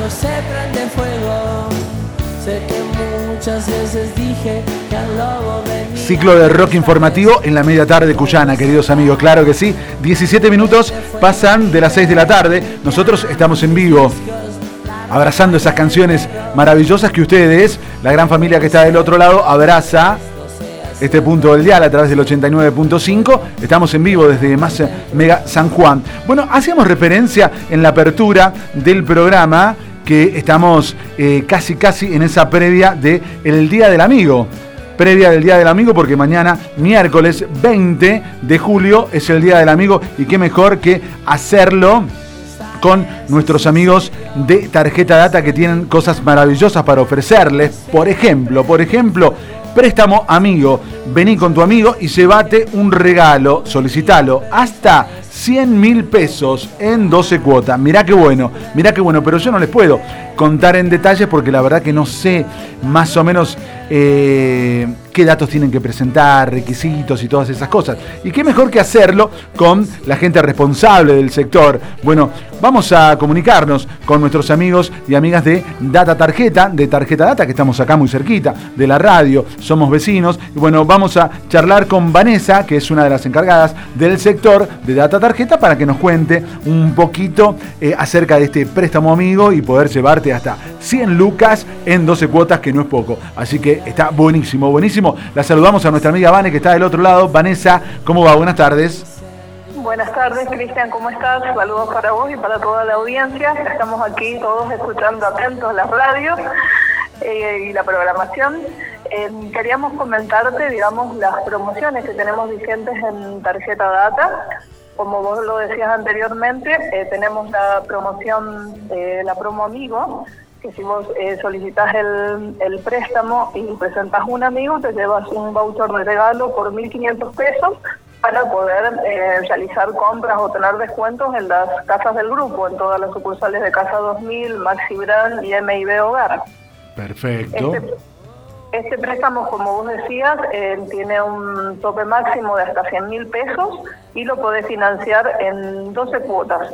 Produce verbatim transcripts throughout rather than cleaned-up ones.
barrio se prende fuego. Sé que muchas veces dije que al lobo venía. Ciclo de rock informativo en la media tarde cuyana, queridos amigos, claro que sí. diecisiete minutos pasan de las seis de la tarde. Nosotros estamos en vivo, abrazando esas canciones maravillosas que ustedes, la gran familia que está del otro lado, abraza este punto del dial a través del ochenta y nueve punto cinco. Estamos en vivo desde Más Mega San Juan. Bueno, hacíamos referencia en la apertura del programa que estamos eh, casi casi en esa previa del Día del Amigo. Previa del Día del Amigo, porque mañana, miércoles veinte de julio, es el Día del Amigo, y qué mejor que hacerlo con nuestros amigos de Tarjeta Data, que tienen cosas maravillosas para ofrecerles. Por ejemplo, por ejemplo, préstamo amigo. Vení con tu amigo y llévate un regalo, solicitalo, hasta cien mil pesos en doce cuotas. Mirá qué bueno, mirá qué bueno, pero yo no les puedo contar en detalles porque la verdad que no sé más o menos eh, qué datos tienen que presentar, requisitos y todas esas cosas. Y qué mejor que hacerlo con la gente responsable del sector. Bueno, vamos a comunicarnos con nuestros amigos y amigas de Data Tarjeta, de Tarjeta Data, que estamos acá muy cerquita de la radio, somos vecinos. Y bueno, vamos a charlar con Vanessa, que es una de las encargadas del sector de Data Tarjeta, para que nos cuente un poquito eh, acerca de este préstamo amigo y poder llevarte hasta cien lucas en doce cuotas, que no es poco. Así que está buenísimo, buenísimo. La saludamos a nuestra amiga Vane, que está del otro lado. Vanessa, ¿cómo va? Buenas tardes. Buenas tardes, Cristian, ¿cómo estás? Saludos para vos y para toda la audiencia. Estamos aquí todos escuchando atentos las radios eh, y la programación. Eh, queríamos comentarte, digamos, las promociones que tenemos vigentes en Tarjeta Data. Como vos lo decías anteriormente, eh, tenemos la promoción, eh, la promo amigo, que si vos eh, solicitas el, el préstamo y presentas un amigo, te llevas un voucher de regalo por mil quinientos pesos para poder eh, realizar compras o tener descuentos en las casas del grupo, en todas las sucursales de Casa dos mil, Maxi Brand y M I B Hogar. Perfecto. Este, este préstamo, como vos decías, eh, tiene un tope máximo de hasta cien mil pesos y lo podés financiar en doce cuotas.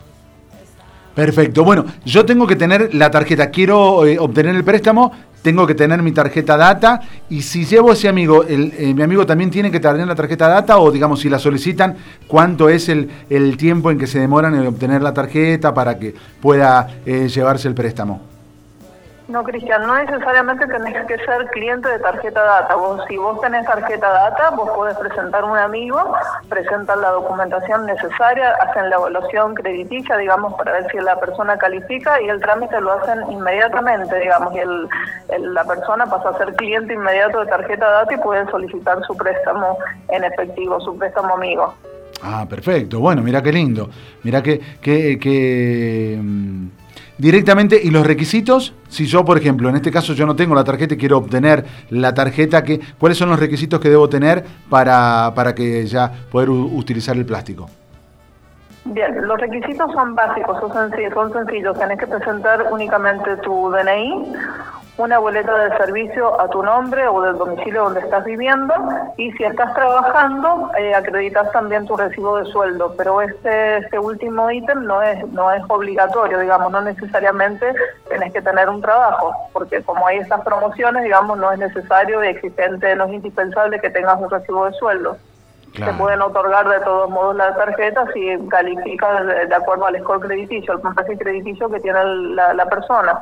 Perfecto. Bueno, yo tengo que tener la tarjeta, quiero eh, obtener el préstamo, tengo que tener mi tarjeta Data, y si llevo a ese amigo, el, eh, mi amigo también tiene que tener la tarjeta Data, o digamos, si la solicitan, ¿cuánto es el, el tiempo en que se demoran en obtener la tarjeta para que pueda eh, llevarse el préstamo? No, Cristian, no necesariamente tenés que ser cliente de Tarjeta Data. Vos, si vos tenés Tarjeta Data, vos podés presentar un amigo, presentan la documentación necesaria, hacen la evaluación crediticia, digamos, para ver si la persona califica, y el trámite lo hacen inmediatamente, digamos, y el, el, la persona pasa a ser cliente inmediato de Tarjeta Data y puede solicitar su préstamo en efectivo, su préstamo amigo. Ah, perfecto. Bueno, mirá qué lindo. Mirá que... que, que mmm... directamente. ¿Y los requisitos? Si yo, por ejemplo, en este caso yo no tengo la tarjeta y quiero obtener la tarjeta, ¿qué, ¿cuáles son los requisitos que debo tener para, para que ya poder u- utilizar el plástico? Bien, los requisitos son básicos, son sencillos, son sencillos. Tenés que presentar únicamente tu D N I, una boleta de servicio a tu nombre o del domicilio donde estás viviendo, y si estás trabajando, eh, acreditas también tu recibo de sueldo, pero este, este último ítem no es, no es obligatorio, digamos, no necesariamente tenés que tener un trabajo, porque como hay estas promociones, digamos, no es necesario y existente, no es indispensable que tengas un recibo de sueldo. Claro. Se pueden otorgar de todos modos las tarjetas si califica de, de acuerdo al score crediticio, el puntaje crediticio que tiene la, la persona.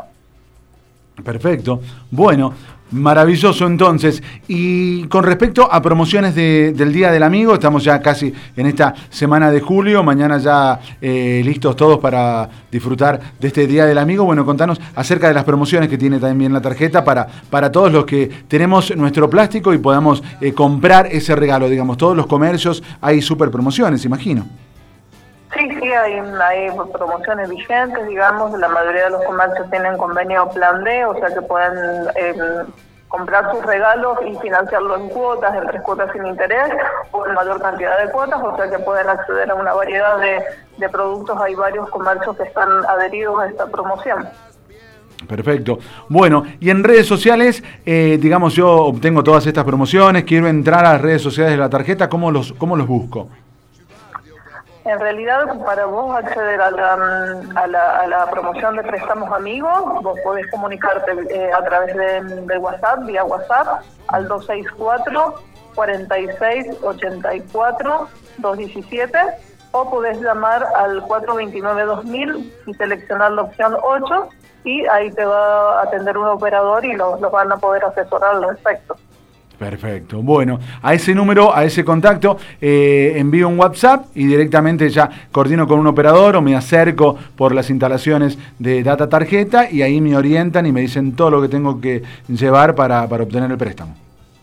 Perfecto. Bueno, maravilloso entonces. Y con respecto a promociones de, del Día del Amigo, estamos ya casi en esta semana de julio, mañana ya eh, listos todos para disfrutar de este Día del Amigo. Bueno, contanos acerca de las promociones que tiene también la tarjeta para, para todos los que tenemos nuestro plástico y podamos eh, comprar ese regalo, digamos. Todos los comercios hay súper promociones, imagino. Sí, sí, hay, hay promociones vigentes, digamos, la mayoría de los comercios tienen convenio Plan D, o sea que pueden eh, comprar sus regalos y financiarlo en cuotas, en tres cuotas sin interés, o en mayor cantidad de cuotas, o sea que pueden acceder a una variedad de, de productos. Hay varios comercios que están adheridos a esta promoción. Perfecto. Bueno, y en redes sociales, eh, digamos, yo obtengo todas estas promociones, quiero entrar a las redes sociales de la tarjeta, ¿cómo los, cómo los busco? En realidad, para vos acceder a la, a la, a la promoción de préstamos amigos, vos podés comunicarte eh, a través de, de WhatsApp, vía WhatsApp, al dos seis cuatro, cuatro seis, ocho cuatro, dos uno siete, o podés llamar al cuatro dos nueve dos mil y seleccionar la opción ocho, y ahí te va a atender un operador y los, los van a poder asesorar al respecto. Perfecto. Bueno, a ese número, a ese contacto, eh, envío un WhatsApp y directamente ya coordino con un operador o me acerco por las instalaciones de Data Tarjeta y ahí me orientan y me dicen todo lo que tengo que llevar para, para obtener el préstamo.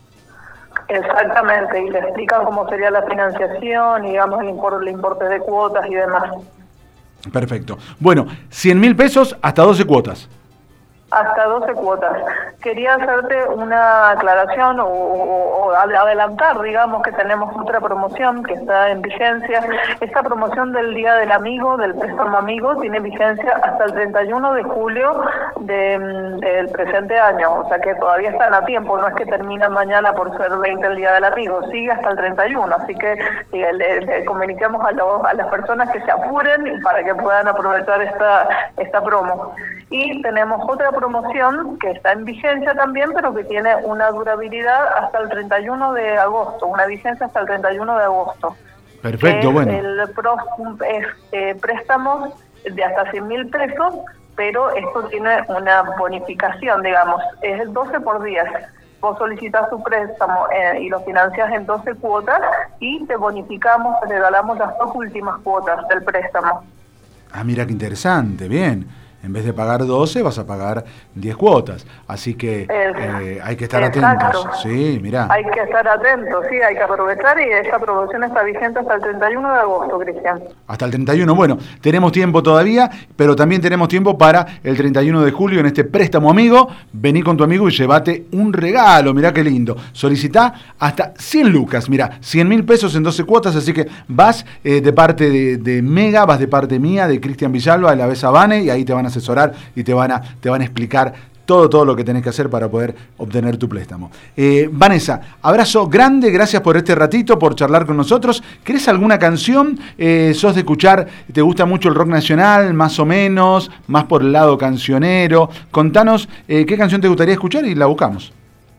Exactamente, y le explican cómo sería la financiación, y digamos el importe, el importe de cuotas y demás. Perfecto. Bueno, cien mil pesos hasta doce cuotas. Hasta doce cuotas. Quería hacerte una aclaración o, o, o adelantar, digamos, que tenemos otra promoción que está en vigencia. Esta promoción del Día del Amigo, del préstamo amigo, tiene vigencia hasta el treinta y uno de julio de, del presente año. O sea que todavía están a tiempo, no es que termina mañana por ser veinte el Día del Amigo, sigue hasta el treinta y uno. Así que eh, le, le comunicamos a, los, a las personas que se apuren para que puedan aprovechar esta, esta promo. Y tenemos otra promoción que está en vigencia también, pero que tiene una durabilidad hasta el treinta y uno de agosto, una vigencia hasta el treinta y uno de agosto. Perfecto, bueno. El pro, es eh, préstamos de hasta cien mil pesos, pero esto tiene una bonificación, digamos, es el doce por diez. Vos solicitas tu préstamo eh, y lo financias en doce cuotas y te bonificamos, te regalamos las dos últimas cuotas del préstamo. Ah, mira qué interesante, bien. En vez de pagar doce, vas a pagar diez cuotas. Así que eh, hay que estar Exacto. atentos. Sí, mirá. Hay que estar atentos, sí, hay que aprovechar, y esta promoción está vigente hasta el treinta y uno de agosto, Cristian. Hasta el treinta y uno. Bueno, tenemos tiempo todavía, pero también tenemos tiempo para el treinta y uno de julio en este préstamo amigo. Vení con tu amigo y llévate un regalo. Mirá qué lindo. Solicitá hasta cien lucas. Mirá, cien mil pesos en doce cuotas. Así que vas eh, de parte de, de Mega, vas de parte mía, de Cristian Villalba, de la Besa Bane, y ahí te van a asesorar y te van a, te van a explicar todo, todo lo que tenés que hacer para poder obtener tu préstamo. Eh, Vanessa, abrazo grande, gracias por este ratito, por charlar con nosotros. ¿Querés alguna canción? Eh, ¿Sos de escuchar, te gusta mucho el rock nacional, más o menos, más por el lado cancionero? Contanos eh, qué canción te gustaría escuchar y la buscamos.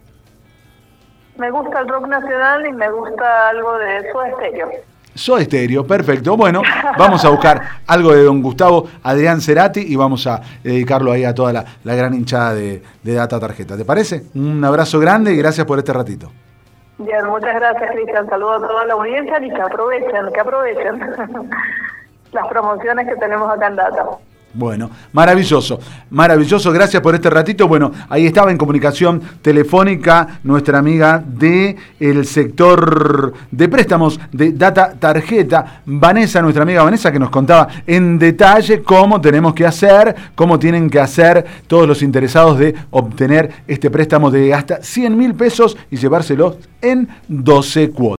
Me gusta el rock nacional y me gusta algo de Soda Stereo. Soda Stereo, perfecto. Bueno, vamos a buscar algo de don Gustavo Adrián Cerati y vamos a dedicarlo ahí a toda la, la gran hinchada de, de Data Tarjeta. ¿Te parece? Un abrazo grande y gracias por este ratito. Bien, muchas gracias, Cristian. Saludos a toda la audiencia y que aprovechen, que aprovechen las promociones que tenemos acá en Data. Bueno, maravilloso, maravilloso, gracias por este ratito. Bueno, ahí estaba en comunicación telefónica nuestra amiga del sector de préstamos de Data Tarjeta, Vanessa, nuestra amiga Vanessa, que nos contaba en detalle cómo tenemos que hacer, cómo tienen que hacer todos los interesados de obtener este préstamo de hasta cien mil pesos y llevárselos en doce cuotas.